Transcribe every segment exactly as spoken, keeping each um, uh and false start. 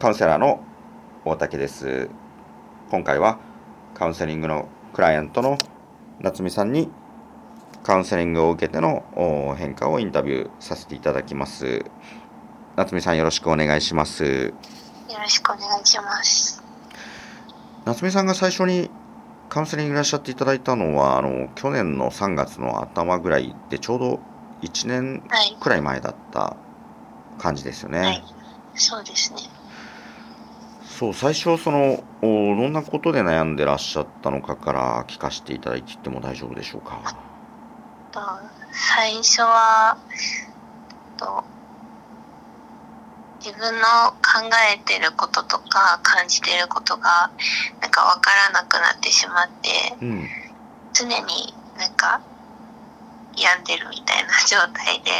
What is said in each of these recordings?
カウンセラーの大竹です。今回はカウンセリングのクライアントの夏美さんにカウンセリングを受けての変化をインタビューさせていただきます。夏美さん、よろしくお願いします。 よろしくお願いします。 夏美さんが最初にカウンセリングいらっしゃっていただいたのはあの去年のさんがつの頭ぐらいで、ちょうどいちねんくらい前だった感じですよね。 はい、はい、そうですね。 そう、最初そのどんなことで悩んでらっしゃったのかから聞かせていただいていっても大丈夫でしょうか。 と最初はと自分の考えてることとか感じてることがなんか分からなくなってしまって、うん、常になんか病んでるみたいな状態で、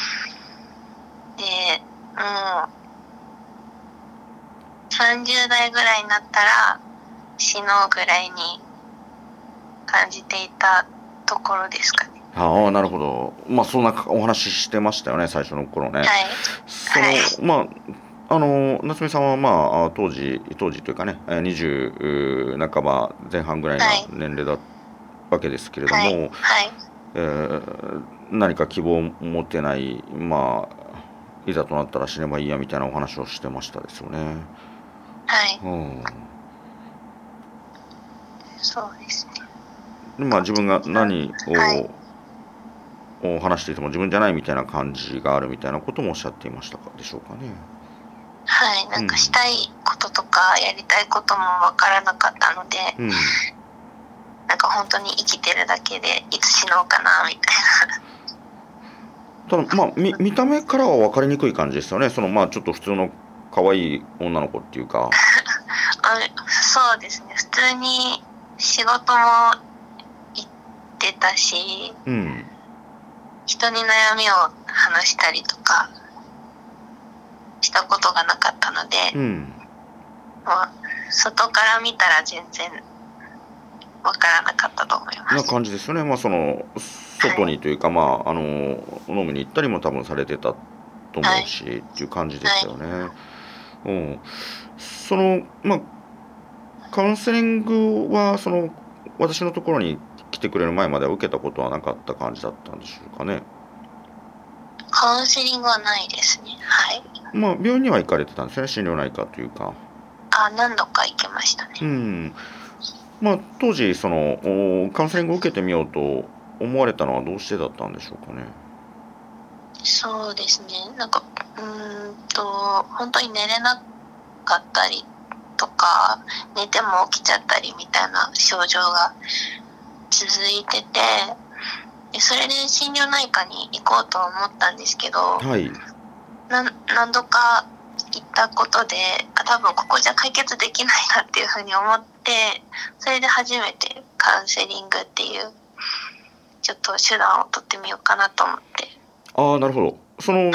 でもうさんじゅうだいぐらいになったら死のうぐらいに感じていたところですかね。 ああ、なるほど。まあそんなお話ししてましたよね、最初の頃ね。 はい。 その、はい、まああの夏美さんはまあ当時当時というかね、にじゅう半ば前半ぐらいの年齢だったわけですけれども、はいはい、えー、何か希望を持てない、まあいざとなったら死ねばいいやみたいなお話をしてましたですよね。 はい。 うん、 そうですね。 まあ自分が何を、はい話していても自分じゃないみたいな感じがあるみたいなこともおっしゃっていましたかでしょうかね。 はい、なんかしたいこととかやりたいことも分からなかったので、うん、なんか本当に生きてるだけでいつ死のうかなみたいな。ただまあ 見, 見た目からは分かりにくい感じですよね。そのまあちょっと普通の可愛い女の子っていうかそうですね、普通に仕事も行ってたし、うん、人に悩みを話したりとかしたことがなかったので、うん、まあ、外から見たら全然分からなかったと思います。 な感じですよね。まあその外にというか、はい、まああの飲みに行ったりも多分されてたと思うし、はい、っていう感じですよね。はい、うん、そのまあカウンセリングはその私のところに来てくれる前までは受けたことはなかった感じだったんでしょうかね。 カウンセリングはないですね。はい。 まあ病院には行かれてたんですね、心療内科というか。 あ、何度か行きましたね。 うん。まあ当時そのカウンセリングを受けてみようと思われたのはどうしてだったんでしょうかね。 そうですね。なんかうーんと本当に寝れなかったりとか、寝ても起きちゃったりみたいな症状が続いてて。それで心療内科に行こうと思ったんですけど、はい、な何度か行ったことで多分ここじゃ解決できないなっていうふうに思って、それで初めてカウンセリングっていうちょっと手段を取ってみようかなと思って。 ああ、なるほど。その、はい、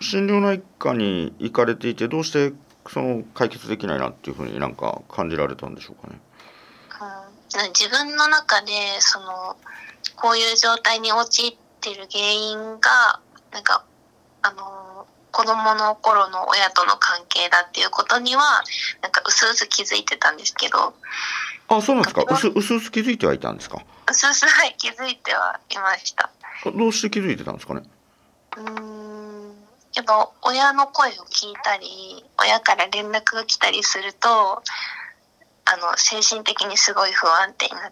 心療内科に行かれていてどうしてその解決できないなっていうふうになんか感じられたんでしょうかね。 うん、自分の中でそのこういう状態に陥っている原因がなんかあの子供の頃の親との関係だっていうことにはなんか薄々気づいてたんですけど。 あ、そうなんですか。うす薄々気づいてはいたんですか。 薄々はい気づいてはいました。 どうして気づいてたんですかね。 うーんやっぱ親の声を聞いたり親から連絡が来たりするとあの精神的にすごい不安定になって。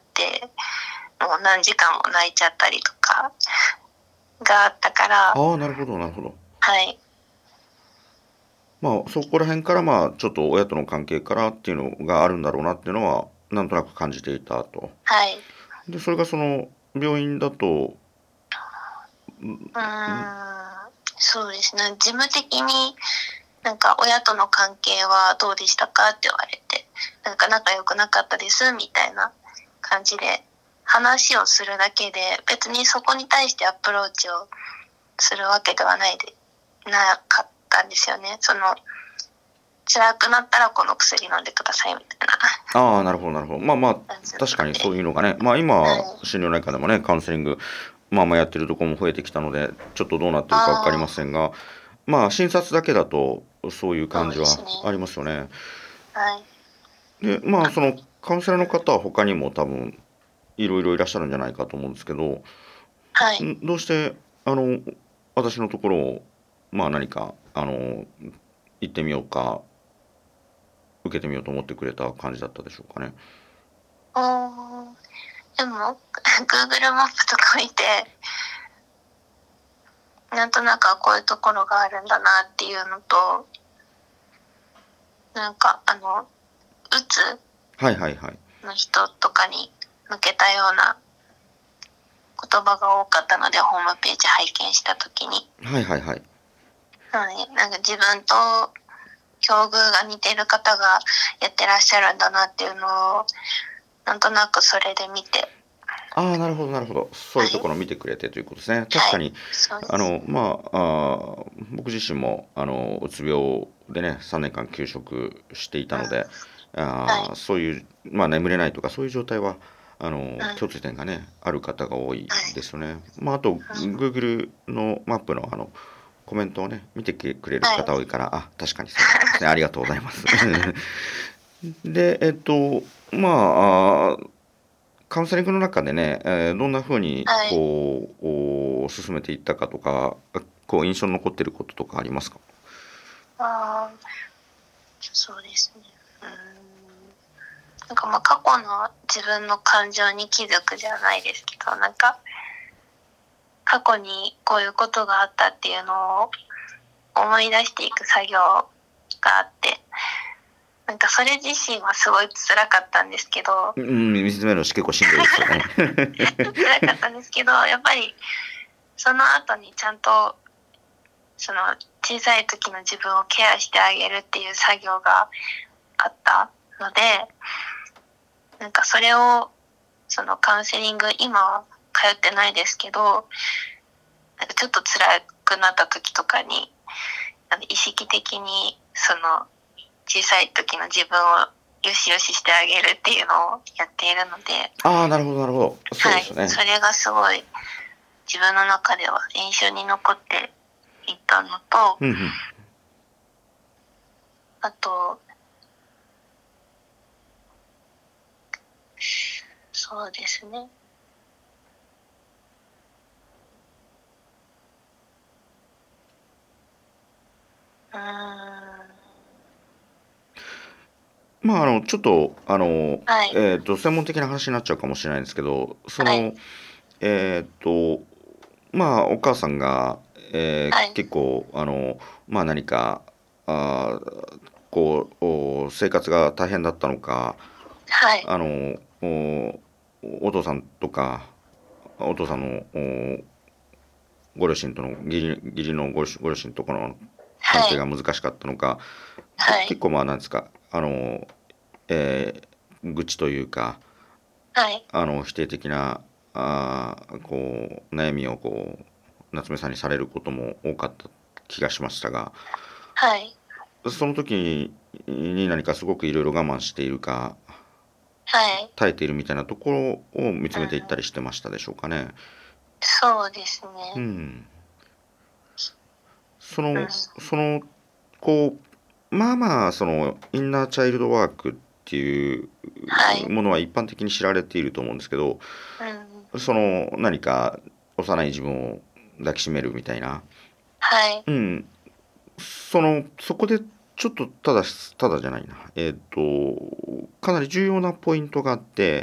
もう何時間も泣いちゃったりとかがあったから。 ああ、なるほどなるほど。 はい。 まあそこら辺からまあちょっと親との関係からっていうのがあるんだろうなっていうのはなんとなく感じていたと。 はい。 でそれがその病院だと。 うーん、そうですね。事務的になんか親との関係はどうでしたかって言われて、なんか仲良くなかったですみたいな感じで。話をするだけで別にそこに対してアプローチをするわけではないでなかったんですよね。その辛くなったらこの薬飲んでくださいみたいな。 ああ、なるほどなるほど。まあまあ確かにそういうのがね、まあ今は心療内科でもねカウンセリングまあまあやってるところも増えてきたのでちょっとどうなってるか分かりませんが、まあ診察だけだとそういう感じはありますよね。 はい。 で、まあ、そのカウンセラーの方は他にも多分いろいろいらっしゃるんじゃないかと思うんですけど、 はい。 ん、どうしてあの私のところをまあ何かあの行ってみようか受けてみようと思ってくれた感じだったでしょうかね。 おー、でも、Google マップとか見て、なんとなくあこういうところがあるんだなっていうのと、なんか、あの、うつはいはいはい。 の人とかに向けたような言葉が多かったので、ホームページ拝見したときに。 はいはいはい。 なので、なんか自分と境遇が似てる方がやってらっしゃるんだなっていうのを、なんとなくそれで見て、 ああ、なるほどなるほど。そういうところを見てくれてということですね。確はい、 かに、 そうです。 あの、まあ、あー僕自身も、あの、うつ病でね、さんねんかん休職していたうん、 ので、 はい、 あーそういう、まあ、眠れないとか、そういう状態は、あの、 うん、 共通点がね、ある方が多いはい、 ですよね。まあ、あと、 うん、 Google のマップの、あの、コメントをね、見てくれるはい、 方多いから、あ、確かにそうなんですね。ありがとうございます。で、えっと、まあ、あーカウンセリングの中でね、えーどんな風にはい。 こう、お進めていったかとか、こう印象に残っていることとかありますか？ ああ、そうですね。うーん。なんかまあ過去の自分の感情に気づくじゃないですけど、なんか過去にこういうことがあったっていうのを思い出していく作業があって、なんかそれ自身はすごい辛かったんですけど、 うん、見つめるの結構しんどいですよね。 辛かったんですけど、やっぱりその後にちゃんとその小さい時の自分をケアしてあげるっていう作業があったので、なんかそれをそのカウンセリング今は通ってないですけど、なんかちょっと辛くなった時とかにあの意識的にその小さい時の自分をよしよししてあげるっていうのをやっているので、 ああ、なるほどなるほど。そうはい、 ですね。 それがすごい自分の中では印象に残っていったのと、 うんうん。 あと、そうですね。うーん。 まあ、あの、ちょっと、あの、 はい。 えっと、専門的な話になっちゃうかもしれないんですけど、そはい。 の、えっと、まあ、お母さんが、えーはい。 結構、あの、まあ、何か、あーこう、お生活が大変だったのか、 はい。 あの、おお父さんとか、お父さんのおご両親との義理義理のご両ご両親とこの関係がはい。 難しかったのか、けはい。 結構まあなんですか、あの、えー愚痴というか、 はい。 あの否定的なあーこう悩みをこう夏目さんにされることも多かった気がしましたが、 はい。 その時に何かすごくいろいろ我慢しているかはい。 耐えているみたいなところを見つうん。 めていったりしてましたでしょうかね。 そうですね。 うん。そうん。 のそのこうまあまあそのインナーチャイルドワークっていうはい。 ものは一般的に知られていると思うんですけど、 うん。 その何か幼い自分を抱きしめるみたいな、 はい。 うん、そのそこでちょっとただただじゃないな、えっとかなり重要なポイントがあって、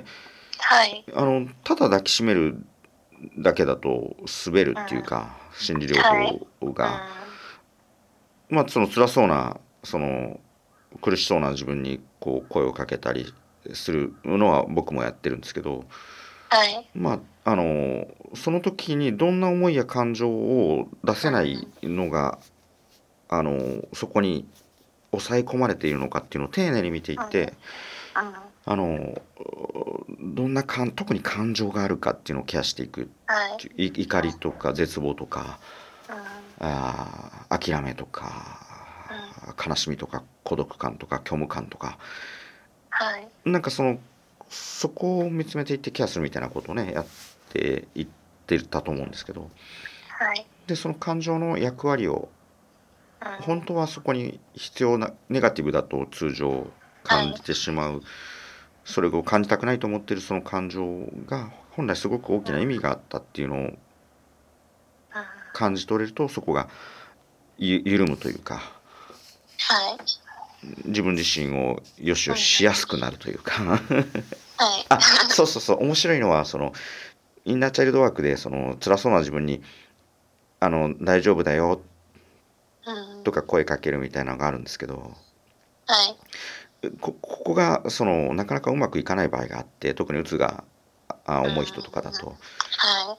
はい。 あのただ抱きしめるだけだと滑るっうん。 ていうか心理療はい。 法うが、 ん。 まあその辛そうなその苦しそうな自分にこう声をかけたりするのは僕もやってるんですけど、 はい。 まああのその時にどんな思いや感情を出せないうん。 のがあのそこに抑え込まれているのかっていうのを丁寧に見ていっうん。 て、 うん。 あのどんなかん特に感情があるかっていうのをケアしていくっはい。 ていうい怒りとか絶望とかうん。 あー諦めとかうん。 悲しみとか孤独感とか虚無感とか、 はい。 なんかそのそこを見つめていってケアするみたいなことをねやっていってたと思うんですけど、 はい。 でその感情の役割を本当はそこに必要なネガティブだと通常感じてしまう、それを感じたくないと思っているその感情が本来すごく大きな意味があったっていうのを感じ取れると、そこがゆ緩むというか、 はい。 自分自身をよしよししやすくなるというかはい。 あ、そうそうそう、面白いのはそのインナーチャイルドワークでその辛そうな自分にあの大丈夫だようん。 とか声かけるみたいなのがあるんですけど、 はい。 こここがそのなかなかうまくいかない場合があって、特にうつがあ重い人とかだと、 はい。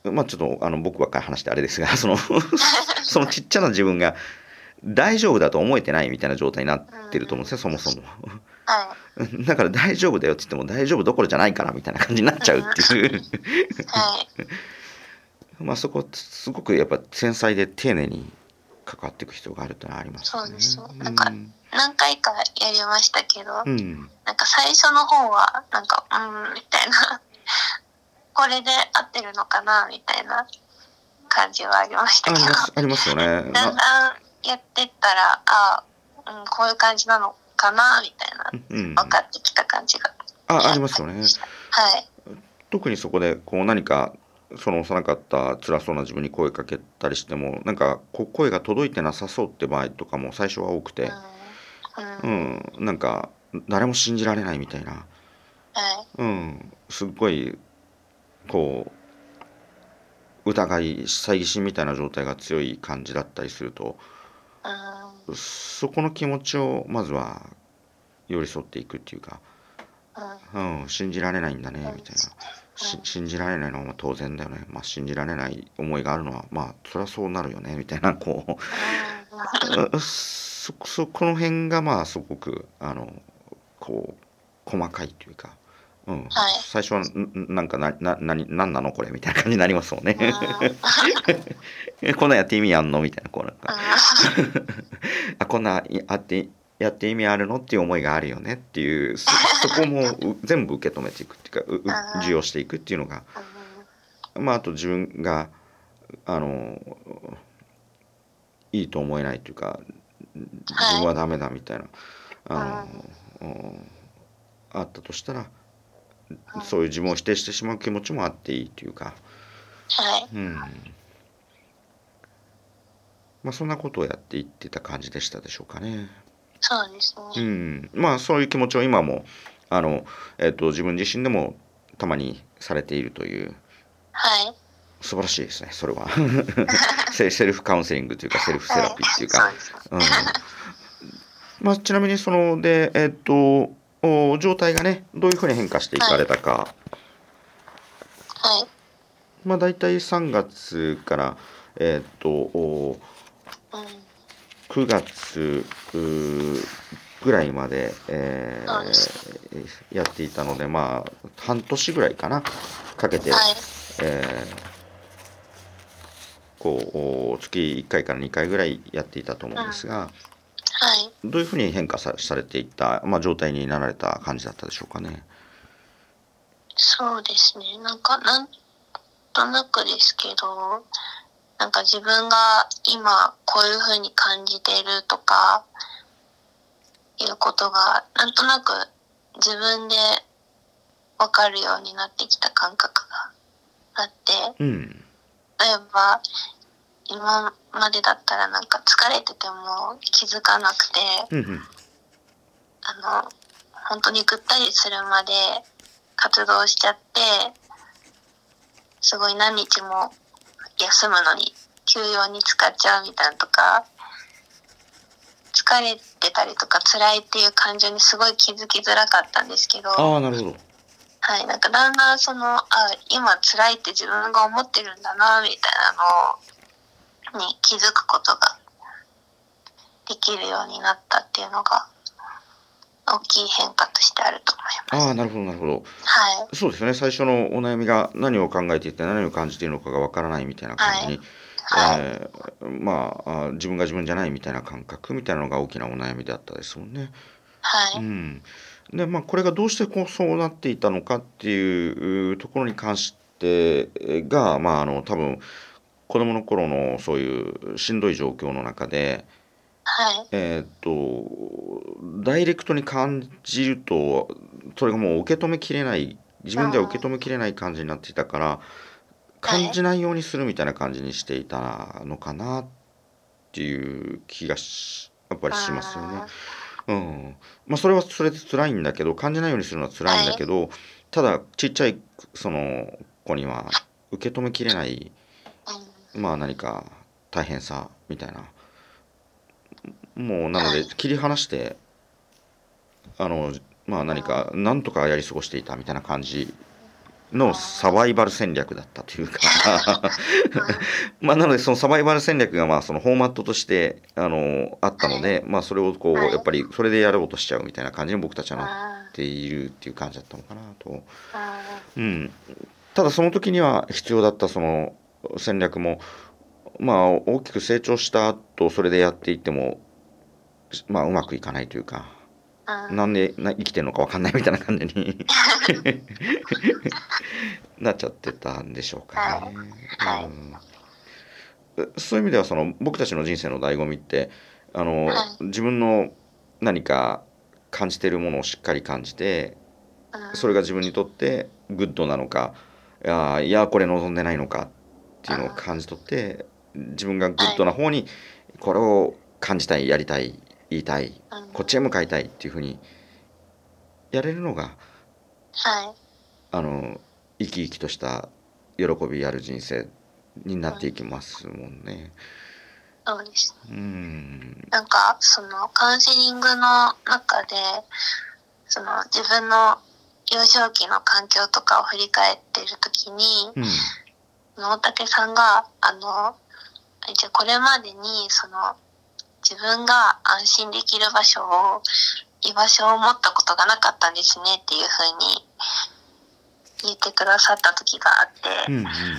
まあちょっとあの僕ばっかり話してあれですが、そのそのちっちゃな自分が大丈夫だと思えてないみたいな状態になってると思うんですよ、そもそも。 はだから大丈夫だよって言っても大丈夫どころじゃないからみたいな感じになっちゃうっていうい。はい。 まあそこすごくやっぱ繊細で丁寧に関わっていく必要があるってのはありますよね。 そうですね。 うなんかん、 何回かやりましたけど、 うん、 なんか最初の方はなんかうーんみたいなこれで合ってるのかなみたいな感じはありましたけど、 ありますありますよね。 だんなだんやってったらあ、うん、こういう感じなのかなみたいなうん、 分かってきた感じがあありますよね。 はい。 特にそこでこう何かその幼かった辛そうな自分に声かけたりしてもなんかこう声が届いてなさそうって場合とかも最初は多くて、 うん。 ううん。 ん、なんか誰も信じられないみたいな、 はい。 うん、すっごいこう疑い猜疑心みたいな状態が強い感じだったりすると、 うん。 そこの気持ちをまずは寄り添っていくっていうか、 うん。 うん、信じられないんだねそうみたいな。 ですね。 し信じられないのはまあ当然だよね、まあ、信じられない思いがあるのはまあそりゃそうなるよねみたいなこううそそこの辺がまあすごくあのこう細かいというか、うん、 はい。 最初はんなんかなな何何なのこれみたいな感じになりますもんね。こんなんやって意味あんのみたいな、こうなんかあこんなあってやって意味あるのっていう思いがあるよねっていう、そそこもう全部受け止めていくっていうか、うう受容していくっていうのが、まああと自分があのいいと思えないというか自分はダメだみたいなあのあったとしたら、そういう自分を否定してしまう気持ちもあっていいというか、 はい。 うん、まあそんなことをやっていってた感じでしたでしょうかね。 そうですうね。 ん、まあそういう気持ちを今もあの、えっと、自分自身でもたまにされているという、 はい。 素晴らしいですねそれはセセルフカウンセリングというかセルフセラはい。 ピーっていうか、 そうですね。 うん、まあちなみにそのでえっとお状態がねどういうふうに変化していかれたか、 はい。 まあ大体さんがつからえっとおうん。 くがつうーぐらいまで、えそうです。 ーやっていたので、まあ半年ぐらいかなかけて、 はい。 えーこうお月いっかいからにかいぐらいやっていたと思うん。 うんですが、 はい。 どういうふうに変化さされていった、まあ、状態になられた感じだったでしょうかね。 そうですね。なんか、なんとなくですけど、なんか自分が今こういう風に感じてるとかいうことがなんとなく自分でわかるようになってきた感覚があって、 うん。 例えば今までだったらなんか疲れてても気づかなくて、 うんうん。 あの、本当にぐったりするまで活動しちゃって、すごい何日も休むのに休養に使っちゃうみたいなとか、疲れてたりとか辛いっていう感情にすごい気づきづらかったんですけど、 ああ、なるほど。 はい、なんかだんだんその、あ、今辛いって自分が思ってるんだなみたいなのに気づくことができるようになったっていうのが大きい変化としてあると思います。 ああ、なるほどなるほど。 はい。 そうですよね。最初のお悩みが何を考えていて何を感じているのかがわからないみたいな感じに、 はい。 えーまああ自分が自分じゃないみたいな感覚みたいなのが大きなお悩みだったですもんね。 はい。 うん。で、まあこれがどうしてこうそうなっていたのかっていうところに関してが、まああの多分子供の頃のそういうしんどい状況の中で、 はい。 えーっと、ダイレクトに感じると、それがもう受け止めきれない、自うん。 分では受け止はめきれない感じになっていたから、感じい。 ないようにするみたいな感じにしていたのかなっていう気がしやっぱりうしますよね。 ん。 うん。まあそれはそれで辛いんだけど、感じないようにするのは辛いんはい。 だけど、ただちっちゃいその子には受け止めきれない、 うん。 まあ何か大変さみたいな、もうなのはい。 で切り離して、あのまあうん。 何かなんとかやり過ごしていたみたいな感じうのサバイん。 バル戦略だったというかうん。 まあなのでそのサバイバル戦略がまあそのフォーマットとしてあのあったはい。 ので、まあそれをこうやっはい。 ぱりそれでやろうとしちゃうみたいな感じに僕たちはうなっん。 ているっていう感じだったのかなと。 うん。 うん。ただその時には必要だったその戦略もまあ大きく成長した後それでやっていってもまあうまくいかないというか。 うん。 なんでな生きてるのかわかんないみたいな感じになっちゃってたんでしょうかはい。 ね。うはい。 ん。そういう意味ではその僕たちの人生の醍醐味ってあのはい。 自分の何か感じているものをしっかり感じてうん。 それが自分にとってグッドなのかいやいやこれ望んでないのかっていうのをうん。 感じ取って自分がグッはい。 ドな方にこれを感じたいやりたい言いたいうん。 こっちへ向かいたいっていうふうにやれるのがはい。 あの生き生きとした喜びある人生になうん。 っていきますもんね。 そうです。 うん。 なんか、その、カウンセリングの中で、その、自分の幼少期の環境とかを振り返っているときに、 うん。 大竹さんが、あの、じゃあこれまでに、その、自分が安心できる場所を、居場所を持ったことがなかったんですねっていうふうに言ってくださった時があって、 うん。うん。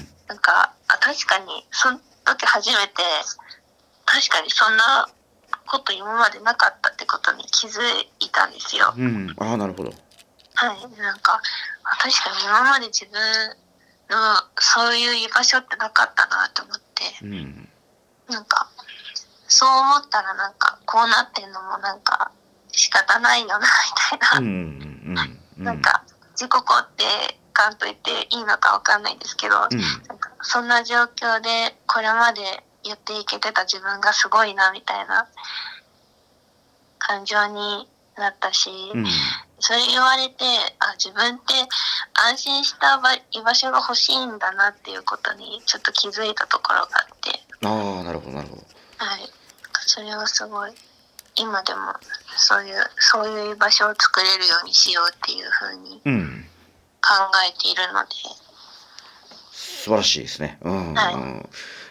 なんか、あ、確かに、その時初めて、確かにそんなこと今までなかったってことに気づいたんですよ。 うん。ああ、なるほど。 はい。なんか、あ、確かに今まで自分のそういう居場所ってなかったなと思って、 うん。 なんか、そう思ったらなんか、こうなってんのもなんか、仕方ないよな、みたいうん。うな。 ん。うん。 なんか、自己肯定感と言っていいのかわかんないですけど、 うん。 なんかそんな状況でこれまでやっていけてた自分がすごいな、みたいな感情になったし、 うん。 それ言われて、あ、自分って安心した場居場所が欲しいんだなっていうことにちょっと気づいたところがあって、 ああ、なるほど、なるほど。 はい。それはすごい、今でもそういう、そういう居場所を作れるようにしようっていうふうにうん。 考えているので、 素晴らしいですね。うはい。 ん。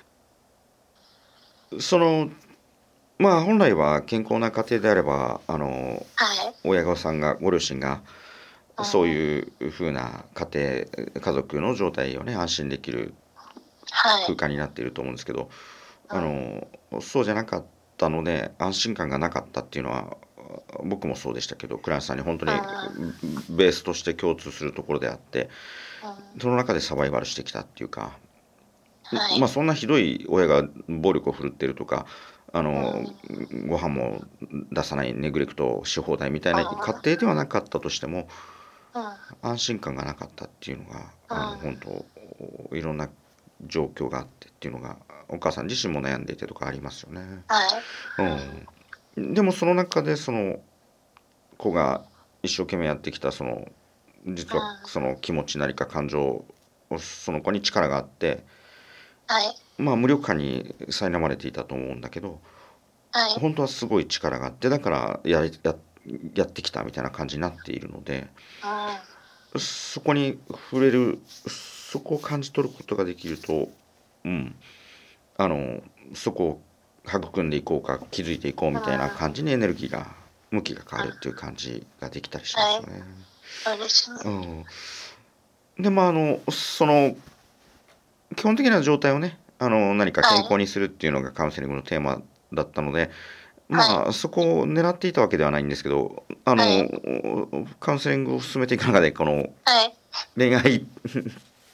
その、まあ本来は健康な家庭であれば、あの、 はい。 親御さんが、ご両親が、 うん。 そういう風な家庭、家族の状態をね、安心できるはい。 空間になっていると思うんですけど、あうん。 の、そうじゃなかったので、安心感がなかったっていうのは、僕もそうでしたけど、クライアントさんに本当にうん。 ベースとして共通するところであって、 うん。 その中でサバイバルしてきたっていうか、まあはい。 そんなひどい親が暴力を振るってるとか、あうん。 の、 うん。 ご飯も出さない、ネグレクトし放題みたいな家庭ではなかったとしても、 うん。 安心感がなかったっていうのが、 うん。 あの、本当、いろんな状況があってっていうのが、お母さん自身も悩んでいてとかありますよね。 はい。 ううん。 ん。でもその中でその子が一生懸命やってきたその実はうん。 その気持ちなりか感情をその子に力があってはい。 まあ無力感に苛まれていたと思うんだけどはい。 本当はすごい力があってだからやりややってきたみたいな感じになっているのでうん。 そこに触れるそこを感じ取ることができるとうんあのそこを育んでいこうか気づいていこううん。 みたいな感じにエネルギーが向きが変わうん。 るっていう感じができたりしまはい。 すよね。 そうですね。 うん、でまああのその基本的な状態をねあの何かはい。 健康にするっていうのがカウンセリングのテーマだったのではい。 まあそこを狙っていたわけではないんですけどあのはい。 カウンセリングを進めていく中でこのはい。 恋愛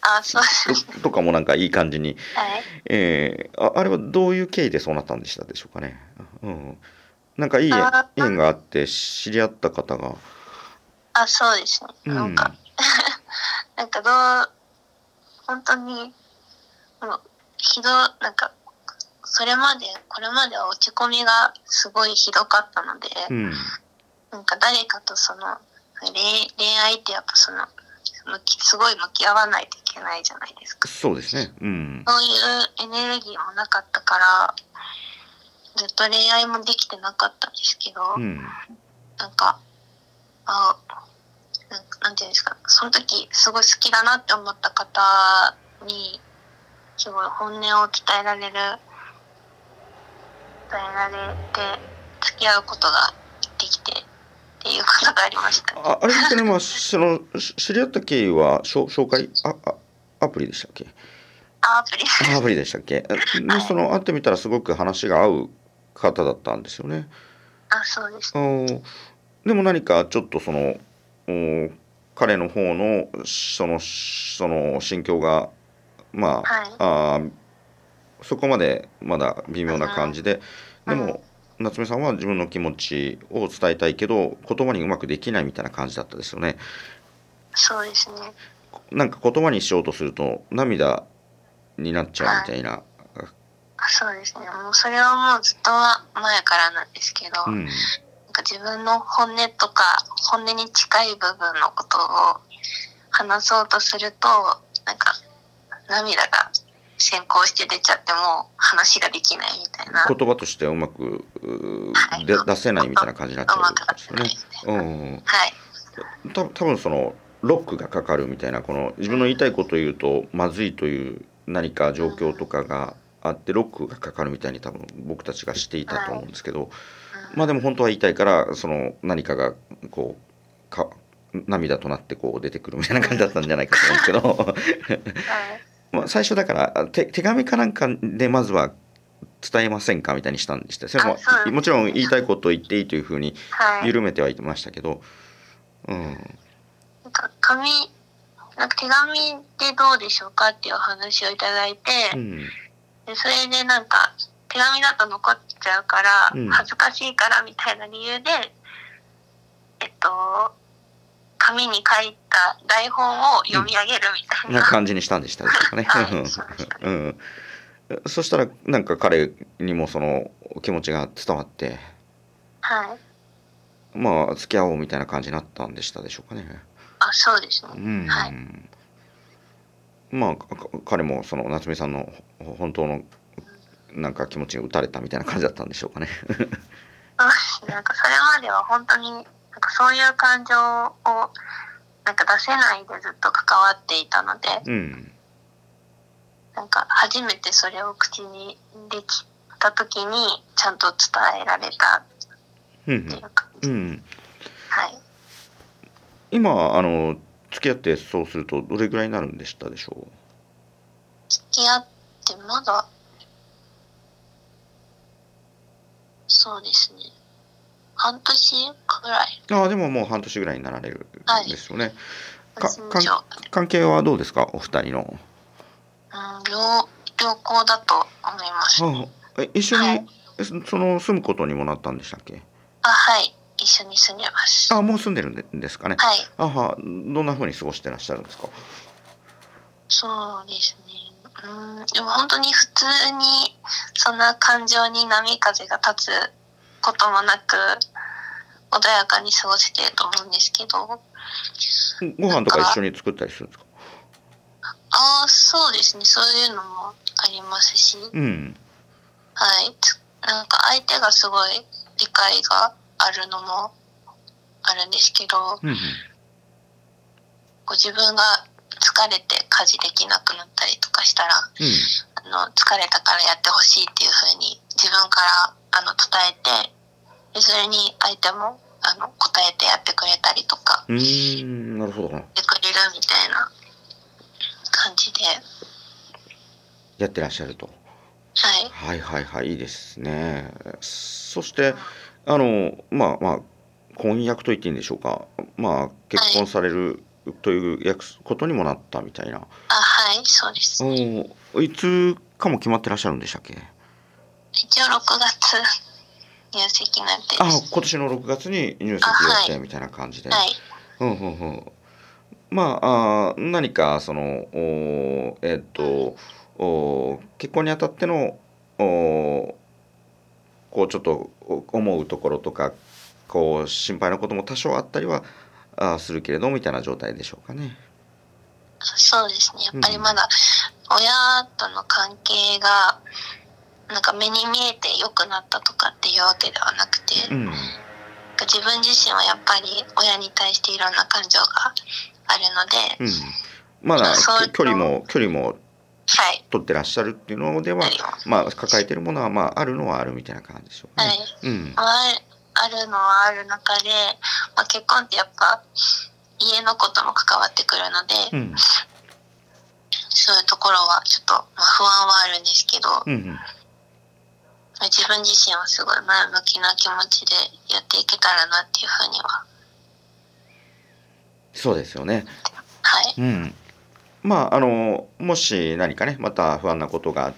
あ、そうですね。 ととかもなんかいい感じに、 はい。 えー、あ、あれはどういう経緯でそうなったんでしたでしょうかね。うん、なんかいい縁あ縁があって知り合った方が、 あ、そうですね。 うなんか、 ん、 なんかどう、本当に、もう、ひど、なんか、それまで、これまでは落ち込みがすごいひどかったので、 うん、 なんか誰かとその、恋恋愛ってやっぱその、向きすごい向き合わないといけないじゃないですか。 そうですね。うん、 そういうエネルギーもなかったから、ずっと恋愛もできてなかったんですけど、 うん、 なんか、あ、なんかなんていうんですか、その時すごい好きだなって思った方に、すごい本音を伝えられる、伝えられて、付き合うことができてっていうことがありましたね。 あ、あれですよね。まあそのし知り合った経緯はしょ紹介ああアプリでしたっけ？ あ、アプリであアプリす。 でしたっけ？で、そはい。 の会ってみたらすごく話が合う方だったんですよね。 あ、そうですね。 あーでも何かちょっとその、お彼の方のそのその心境がまはい。 あ、あーそこまでまだ微妙な感じで、 うん。うん。 でも夏目さんは自分の気持ちを伝えたいけど言葉にうまくできないみたいな感じだったですよね。 そうですね。 なんか言葉にしようとすると涙になっちゃうみはい。 たいな。 あ、そうですね。もうそれはもうずっと前からなんですけど、 うん。 なんか自分の本音とか、本音に近い部分のことを話そうとすると、なんか涙が先行して出ちゃっても話ができないみたいな。 言葉としてはうまくはい。 で出せないみたいな感じになっちゃうってうまくことですよね。 出せないみたいな。 うん。 はい。 た多分そのロックがかかるみたいな、この自分の言いたいことを言うとまずいという何かうん。 状況とかがあってロックがかかるみたいに多分僕たちがしていたとはい。 思うんですけど、まあでうん。 も本当は言いたいからその何かがこうか涙となってこう出てくるみたいな感じだったんじゃないかと思うんですけどはい。 まあ最初だから手手紙かなんかでまずは伝えませんかみたいにしたんでした。それあ、 もそうもちろんですね。 言いたいことを言っていいというふうにはい。 緩めてはいましたけど、うん、 なんか紙、なんか手紙でどうでしょうかっていうお話をいただいて、 うん、 でそれでなんか手紙だと残っちゃうからうん。 恥ずかしいからみたいな理由で、えっと、紙に書いた台本を読み上げるみたいな。 な感じにしたんでしたでしょうかね。 はい、そうでしたね。 うん。そしたらなんか彼にもその気持ちが伝わって、 はい。 まあ付き合おうみたいな感じになったんでしたでしょうかね。 あ、そうですね。 うはい。 ん。まあか彼もその夏目さんの本当のなんか気持ちに打たれたみたいな感じだったんでしょうかね。 そうですね。なんかそれまでは本当に、なんかそういう感情をなんか出せないでずっと関わっていたので、 うん。 なんか初めてそれを口にできた時にちゃんと伝えられたっていうん。 う感じ。 うん。 はい。 今あの付き合ってそうするとどれぐらいになるんでしたでしょ付き合ってまだ、そうですね。半年くらい。 う。ああでももう半年ぐらいになられるはい。 んですよね。かかん半年以上。 関係はどうですかお二人の。 うん、良、良好だと思いますね。 はあ、え、一緒はい。 に、えそその、住むことにもなったんでしたっけ？ あ、はい。一緒に住んでます。 あ、もう住んでるんでですかね。 はい。 あは、どんな風に過ごしてらっしゃるんですか？ そうですね。うん、でも本当に普通にそんな感情に波風が立つこともなく穏やかに過ごせてると思うんですけど、 ご飯とか一なんか、 緒に作ったりするんですか？ ああ、そうですね。そういうのもありますし、 うん。 はい。つなんか相手がすごい理解があるのもあるんですけど、 うんうん。 こう自分が疲れて家事できなくなったりとかしたら、 うん。 あの疲れたからやってほしいっていう風に自分からあの伝えて、でそれに相手もあの答えてやってくれたりとかうーん、なるほどな。 してくれるみたいな感じで、 やってらっしゃると。 はい。 はいはいはい、いいですね。そして、あの、まあまあ、婚約と言っていいんでしょうか。まあ、結はい。 婚されるというやくことにもなったみたいな。 あ、はい、そうです。 おいつかも決まってらっしゃるんでしたっけ？ 一応ろくがつ入籍なんて。 あ、今年のろくがつに入籍予定みたいな感じで。 はい。 うんうんうん。まあ、あ何かそのおえっとお結婚にあたってのおこうちょっと思うところとかこう心配なことも多少あったりはあするけれどみたいな状態でしょうかね。 そうですね。やっぱりまだ親との関係がなんか目に見えて良くなったとかっていうわけではなくて、 うん、 自分自身はやっぱり親に対していろんな感情があるので、 うん、まだ距離も距離もはい、 取ってらっしゃるっていうのでは、まあ抱えてるものはまああるのはあるみたいな感じでしょうかね。 はい、 うん、 ああるのはある中で、まあ、結婚ってやっぱ家のことも関わってくるので、 うん、 そういうところはちょっと、まあ、不安はあるんですけど、 うんうん、 自分自身はすごい前向きな気持ちでやっていけたらなっていうふうには。 そうですよね。 はい。 うん。まああのもし何かねまた不安なことがあって、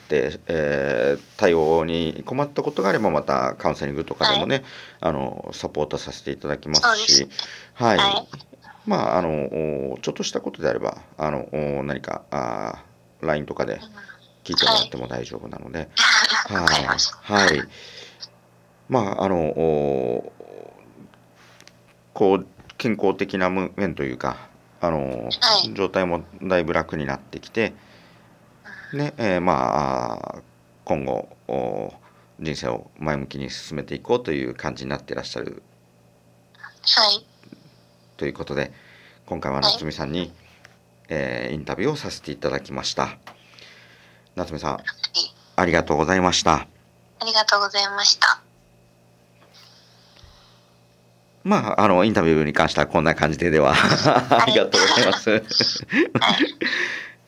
えー対応に困ったことがあればまたカウンセリングとかでもね、 はい、 あのサポートさせていただきますそうですし、はい、 はい、 まああのおちょっとしたことであればあのお何かあ ライン とかで聞いてもらっても大丈夫なので、 わかりました。 はい、はい、まああのおこう健康的な面というかあのはい、 状態もだいぶ楽になってきて、ねえーまあ今後お人生を前向きに進めていこうという感じになっていらっしゃるはい、 ということで今回ははい、 夏美さんに、えーインタビューをさせていただきました。夏美さんありがとうございました。 ありがとうございました。 まああのインタビューに関してはこんな感じでではありがとうございます。 はい